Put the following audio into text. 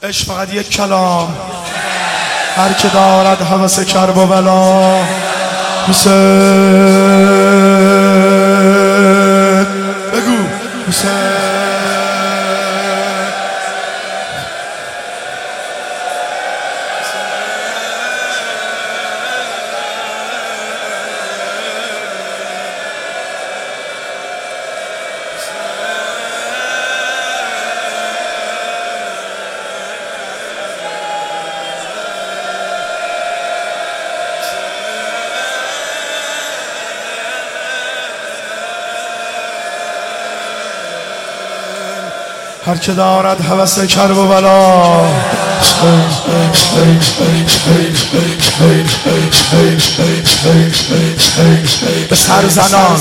عشق فقط یک کلام، هر که دارد هوس کرب و بلا. حسین بگو حسین. هر که دارد هوس کرب و بلا. به سر زنان